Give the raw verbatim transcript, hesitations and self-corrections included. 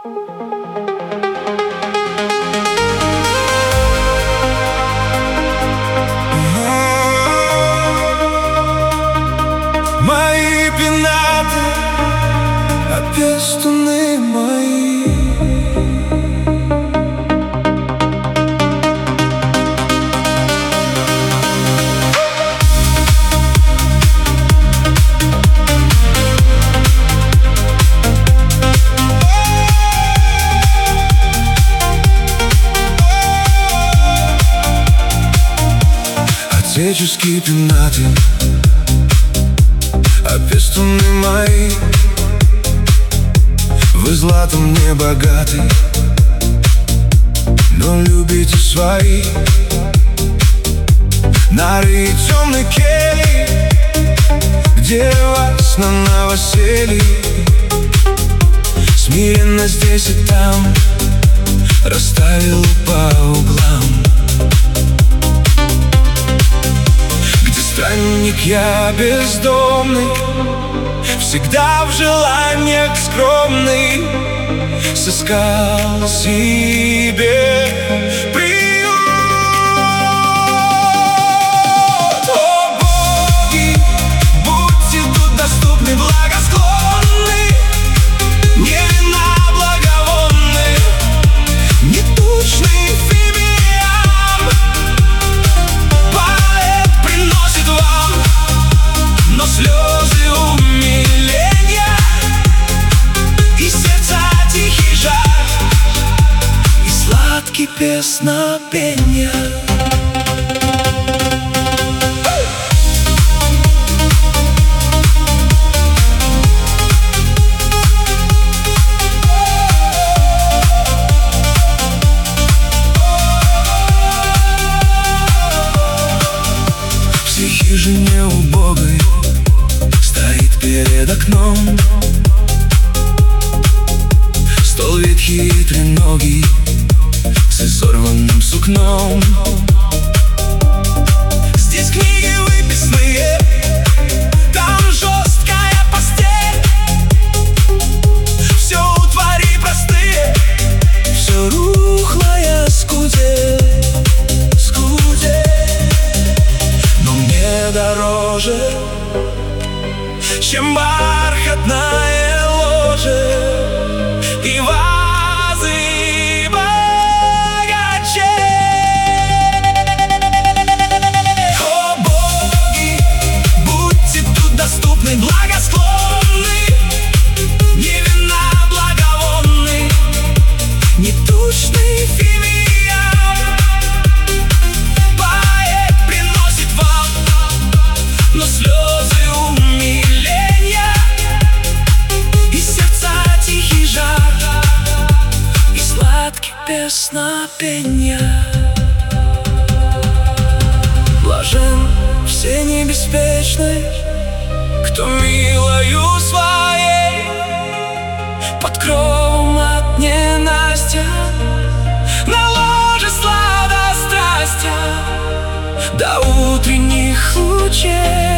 Мои пенаты, опестуны мои. Отеческие пенаты, опестуны мои. Вы златом не богаты, но любите свои. Нары темной кельи, где вас на новоселье. Смиренно здесь и там расставил по углам. Где странник я бездомный, всегда в желаниях скромный, сыскал себе приют. О боги, будьте тут доступны, благосклонны, невинно благовонны, нетучный фимиам. Поэт приносит вам, но слезы умиления и сердца тихий жар, и сладкий песнопения. В хижине убогой стоит перед окном стол ветхий и треногий с изорванным сукном. Здесь книги выписные, там жесткая постель. Все утвари простые, все рухлая скудень, скудень. Но мне дороже, чем бархатное ложе и вазы богачей. О боги, будьте тут доступны, благосклонны, невинно благовонны, нетучный фимиам. Поэт приносит вам, но слезы умиления и сердца тихий жар, и сладкий песнопения. Блажен все небеспечный, кто милою своей под кровом от ненастья на ложе сладострастия до утренних лучей.